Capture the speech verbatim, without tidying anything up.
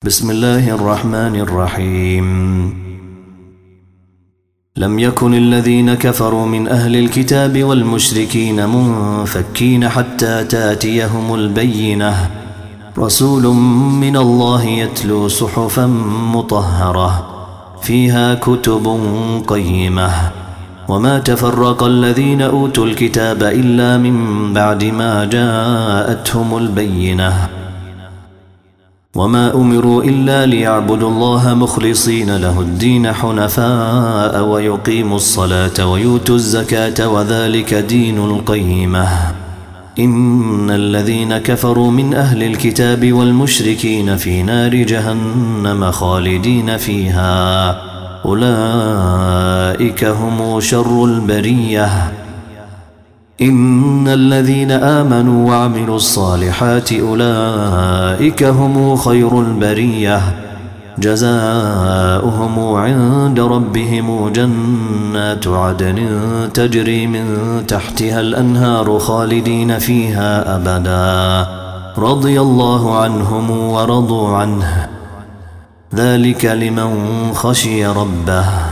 بسم الله الرحمن الرحيم. لم يكن الذين كفروا من أهل الكتاب والمشركين منفكين حتى تاتيهم البينة، رسول من الله يتلو صحفا مطهرة فيها كتب قيمة. وما تفرق الذين أوتوا الكتاب إلا من بعد ما جاءتهم البينة، وما أمروا إلا ليعبدوا الله مخلصين له الدين حنفاء ويقيموا الصلاة ويؤتوا الزكاة وذلك دين القيمة. إن الذين كفروا من أهل الكتاب والمشركين في نار جهنم خالدين فيها، أولئك هم شر البرية. إن الذين آمنوا وعملوا الصالحات أولئك هم خير البرية، جزاؤهم عند ربهم جنات عدن تجري من تحتها الأنهار خالدين فيها أبدا، رضي الله عنهم ورضوا عنه، ذلك لمن خشي ربه.